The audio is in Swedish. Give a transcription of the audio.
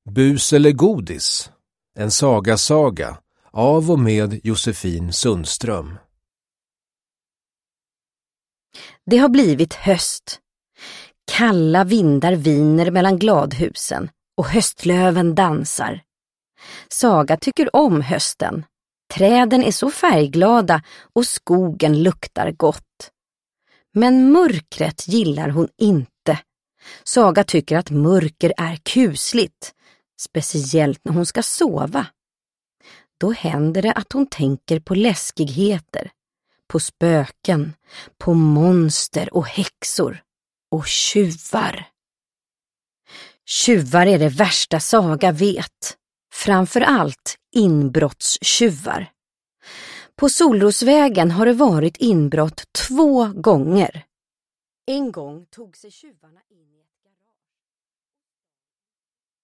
Bus eller godis? En saga av och med Josefin Sundström. Det har blivit höst. Kalla vindar viner mellan gladhusen och höstlöven dansar. Saga tycker om hösten. Träden är så färgglada och skogen luktar gott. Men mörkret gillar hon inte. Saga tycker att mörker är kusligt, speciellt när hon ska sova. Då händer det att hon tänker på läskigheter, på spöken, på monster och häxor och tjuvar. Tjuvar är det värsta Saga vet. Framför allt inbrottstjuvar. På Solrosvägen har det varit inbrott 2 gånger. En gång tog sig tjuvarna in i